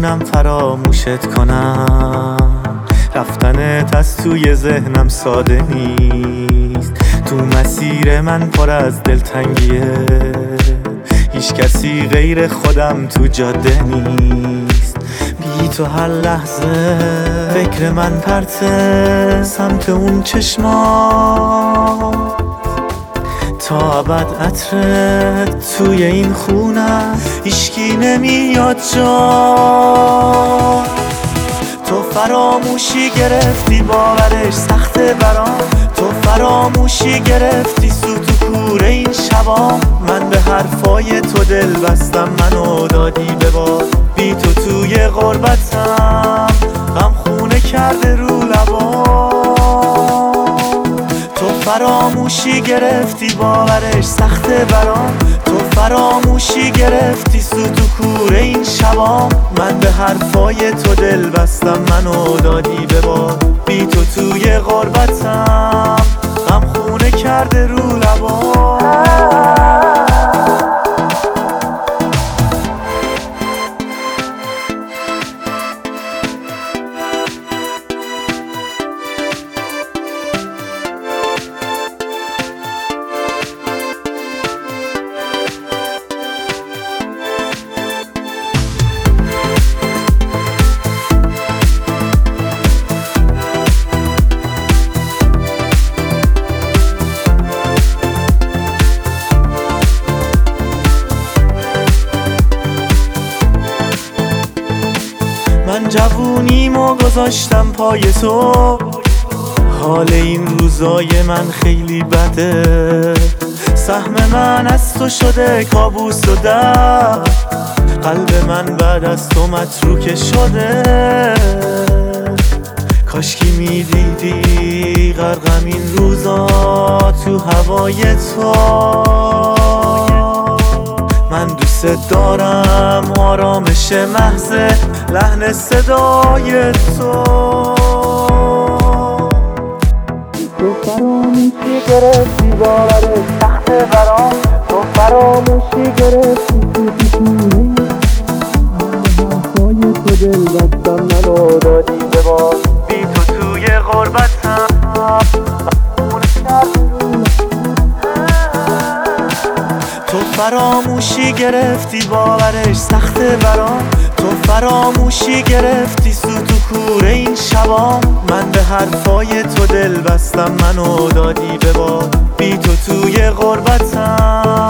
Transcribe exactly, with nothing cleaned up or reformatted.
نمیتونم فراموشت کنم، رفتنت از توی ذهنم ساده نیست. تو مسیر من پر از دلتنگیه، هیچ کسی غیر خودم تو جاده نیست. بی تو هر لحظه فکر من پرته سمت اون چشما، تا ابد عطرت توی این خونه هیچکی نمیاد جا. تو فراموشی گرفتی باورش سخته برام، تو فراموشی گرفتی سوت و کوره این شبا. من به حرفای تو دل بستم، منو دادی به باد. بی تو توی غربتم غم خونه کرده رو لبا. تو فراموشی گرفتی باورش سخته برام، تو فراموشی گرفتی سوت و کوره این شبا. من به حرفای تو دل بستم، منو دادی به باد. بی تو توی غربتم غم خونه کرده رو لبا. من جوونیمو گذاشتم پای تو، حال این روزای من خیلی بده. سهم من از تو شده کابوس و درد، قلب من بعد از تو متروکه شده. کاشکی میدیدی غرقم این روزا تو هوای تو. من دوست دارم آرامش محض لحن صدای تو. تو فراموشی گرفتی باورش سخته برام، تو فراموشی گرفتی تو پیشونی. حرفای تو دل بستم، منو دادی به باد. بی تو توی غربتم تو فراموشی گرفتی باورش سخته برام، تو فراموشی گرفتی سوت و کوره این شبا. من به حرفای تو دل بستم، منو دادی به باد. بی تو توی غربتم